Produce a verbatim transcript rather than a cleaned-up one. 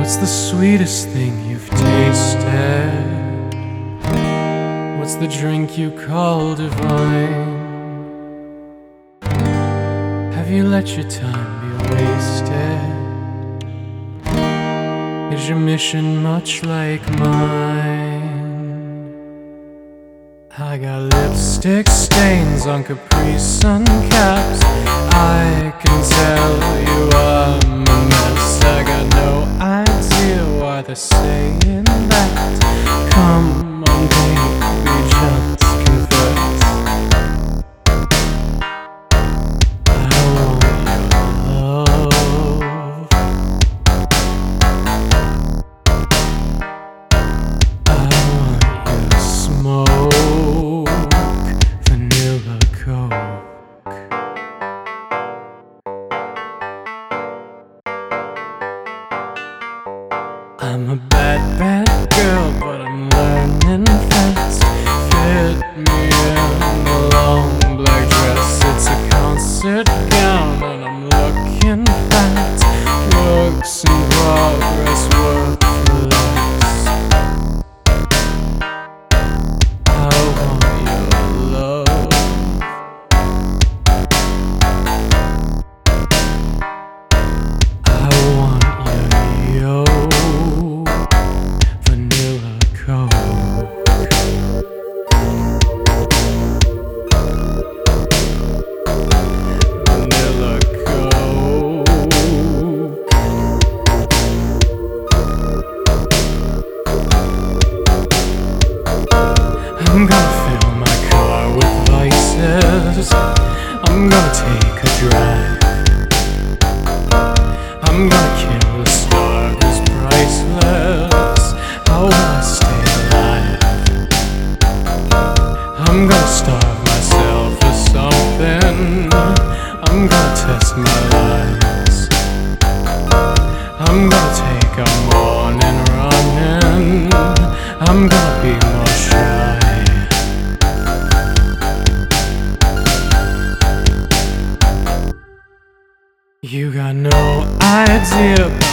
What's the sweetest thing you've tasted? What's the drink you call divine? Have you let your time be wasted? Is your mission much like mine? I got lipstick stains on Capri Sun caps. I can tell you I'm a mess. I got no idea why they're saying that. Come on baby, just confess. I want your love. I want your smoke, vanilla coke. I'm a bad, bad girl, but I'm learning fast. Fit me in a long black dress. It's a concert gown and I'm looking fat. Works in progress, work for less. I want your love. I want your yo. Vanilla coke. Vanilla coke. I'm gonna fill my car with vices. I'm gonna take a drive. I'm gonna kill a star who's priceless. How will I stay alive? I'm gonna starve myself for something. I'm gonna test my lies. I'm gonna take a morning running. I'm gonna be more shy. You got no idea.